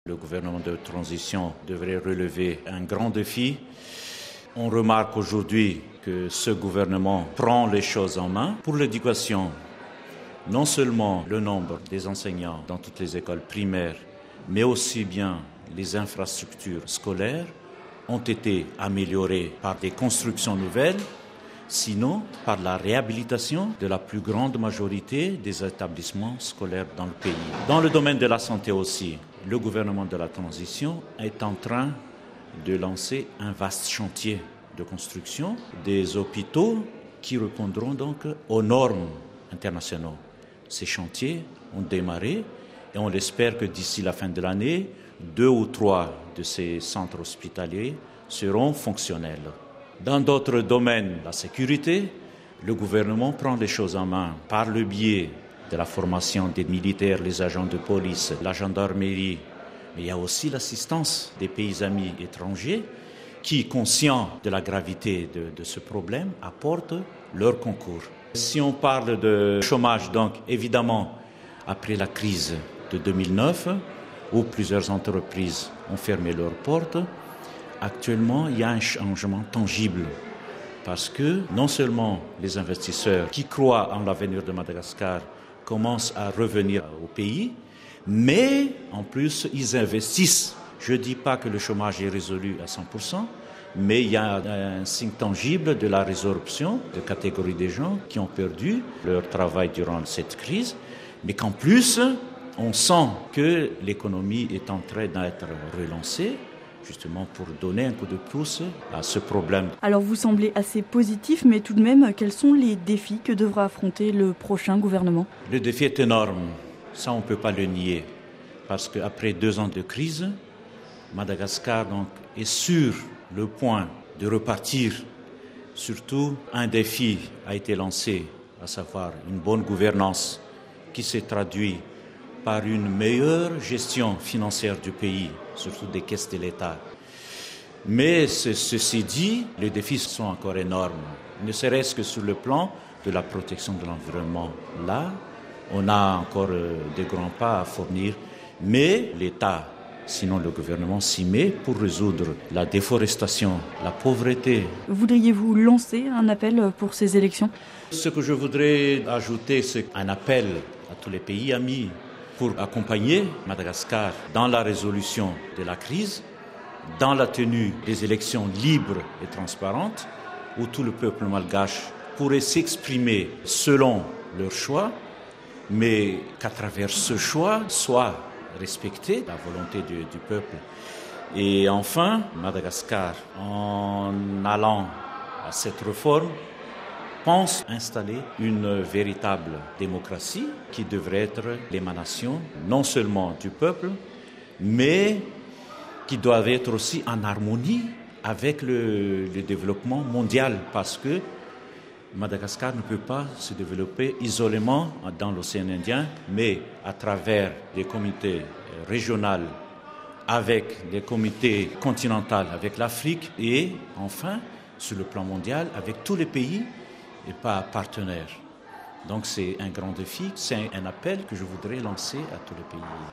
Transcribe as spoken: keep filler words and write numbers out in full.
Le gouvernement de transition devrait relever un grand défi. On remarque aujourd'hui que ce gouvernement prend les choses en main. Pour l'éducation, non seulement le nombre des enseignants dans toutes les écoles primaires, mais aussi bien les infrastructures scolaires ont été améliorées par des constructions nouvelles, sinon par la réhabilitation de la plus grande majorité des établissements scolaires dans le pays. Dans le domaine de la santé aussi, le gouvernement de la transition est en train de lancer un vaste chantier de construction des hôpitaux qui répondront donc aux normes internationales. Ces chantiers ont démarré et on espère que d'ici la fin de l'année, deux ou trois de ces centres hospitaliers seront fonctionnels. Dans d'autres domaines, la sécurité, le gouvernement prend les choses en main par le biais de la formation des militaires, les agents de police, la gendarmerie. Mais il y a aussi l'assistance des pays amis étrangers qui, conscients de la gravité de, de ce problème, apportent leur concours. Si on parle de chômage, donc évidemment, après la crise de deux mille neuf, où plusieurs entreprises ont fermé leurs portes, actuellement, il y a un changement tangible parce que non seulement les investisseurs qui croient en l'avenir de Madagascar commencent à revenir au pays, mais en plus, ils investissent. Je ne dis pas que le chômage est résolu à cent pour cent, mais il y a un signe tangible de la résorption de catégories de gens qui ont perdu leur travail durant cette crise, mais qu'en plus, on sent que l'économie est en train d'être relancée, justement pour donner un coup de pouce à ce problème. Alors vous semblez assez positif, mais tout de même, quels sont les défis que devra affronter le prochain gouvernement ? Le défi est énorme, ça on ne peut pas le nier, parce qu'après deux ans de crise, Madagascar donc, est sur le point de repartir. Surtout, un défi a été lancé, à savoir une bonne gouvernance qui s'est traduite par une meilleure gestion financière du pays, surtout des caisses de l'État. Mais ce, ceci dit, les défis sont encore énormes, ne serait-ce que sur le plan de la protection de l'environnement. Là, on a encore euh, de grands pas à fournir, mais l'État, sinon le gouvernement, s'y met pour résoudre la déforestation, la pauvreté. Voudriez-vous lancer un appel pour ces élections ? Ce que je voudrais ajouter, c'est un appel à tous les pays amis pour accompagner Madagascar dans la résolution de la crise, dans la tenue des élections libres et transparentes, où tout le peuple malgache pourrait s'exprimer selon leur choix, mais qu'à travers ce choix soit respectée la volonté du, du peuple. Et enfin, Madagascar, en allant à cette réforme, pense installer une véritable démocratie qui devrait être l'émanation non seulement du peuple, mais qui doit être aussi en harmonie avec le, le développement mondial, parce que Madagascar ne peut pas se développer isolément dans l'océan Indien, mais à travers des comités régionaux, avec des comités continentaux, avec l'Afrique, et enfin, sur le plan mondial, avec tous les pays et pas partenaires. Donc c'est un grand défi, c'est un appel que je voudrais lancer à tous les pays.